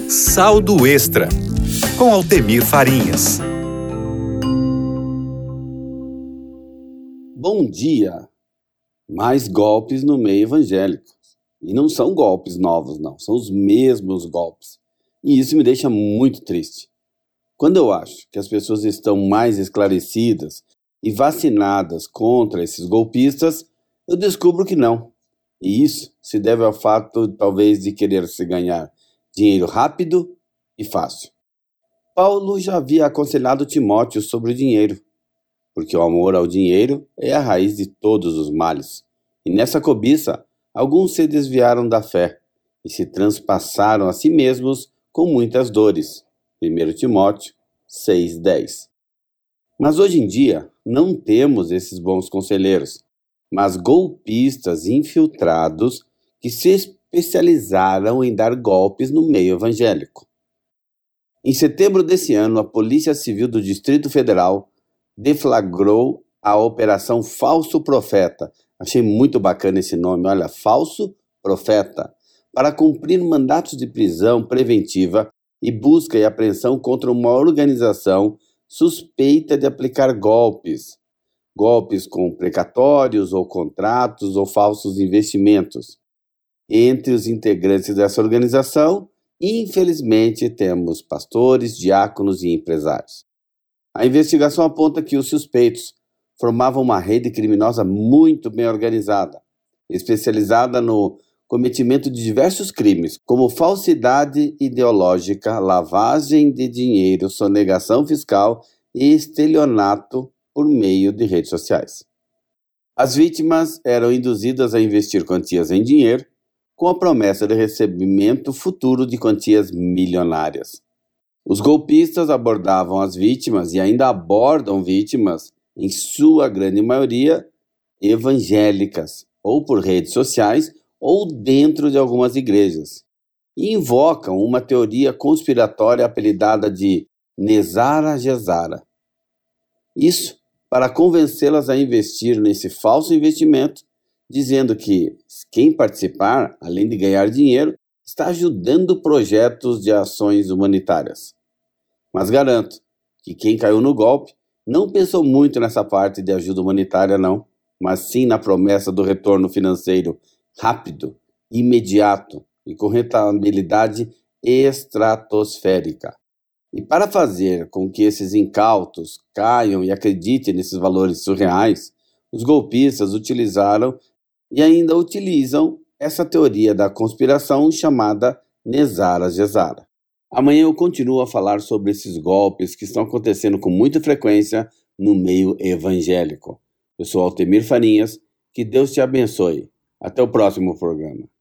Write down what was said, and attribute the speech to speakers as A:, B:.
A: Saldo Extra, com Altemir Farinhas.
B: Bom dia! Mais golpes no meio evangélico. E não são golpes novos, não. São os mesmos golpes. E isso me deixa muito triste. Quando eu acho que as pessoas estão mais esclarecidas e vacinadas contra esses golpistas, eu descubro que não. E isso se deve ao fato, talvez, de querer se ganhar dinheiro rápido e fácil. Paulo já havia aconselhado Timóteo sobre o dinheiro, porque o amor ao dinheiro é a raiz de todos os males. E nessa cobiça, alguns se desviaram da fé e se transpassaram a si mesmos com muitas dores. 1 Timóteo 6,10. Mas hoje em dia, não temos esses bons conselheiros, mas golpistas infiltrados que se especializaram em dar golpes no meio evangélico. Em setembro desse ano, a Polícia Civil do Distrito Federal deflagrou a Operação Falso Profeta. Achei muito bacana esse nome, olha, Falso Profeta, para cumprir mandatos de prisão preventiva e busca e apreensão contra uma organização suspeita de aplicar golpes com precatórios ou contratos ou falsos investimentos. Entre os integrantes dessa organização, infelizmente, temos pastores, diáconos e empresários. A investigação aponta que os suspeitos formavam uma rede criminosa muito bem organizada, especializada no cometimento de diversos crimes, como falsidade ideológica, lavagem de dinheiro, sonegação fiscal e estelionato por meio de redes sociais. As vítimas eram induzidas a investir quantias em dinheiro, com a promessa de recebimento futuro de quantias milionárias. Os golpistas abordavam as vítimas e ainda abordam vítimas, em sua grande maioria, evangélicas, ou por redes sociais, ou dentro de algumas igrejas, e invocam uma teoria conspiratória apelidada de Nezara Gezara. Isso para convencê-las a investir nesse falso investimento, dizendo que quem participar, além de ganhar dinheiro, está ajudando projetos de ações humanitárias. Mas garanto que quem caiu no golpe não pensou muito nessa parte de ajuda humanitária, não, mas sim na promessa do retorno financeiro rápido, imediato e com rentabilidade estratosférica. E para fazer com que esses incautos caiam e acreditem nesses valores surreais, os golpistas utilizaram e ainda utilizam essa teoria da conspiração chamada Nezara Gezara. Amanhã eu continuo a falar sobre esses golpes que estão acontecendo com muita frequência no meio evangélico. Eu sou Altemir Farinhas, que Deus te abençoe. Até o próximo programa.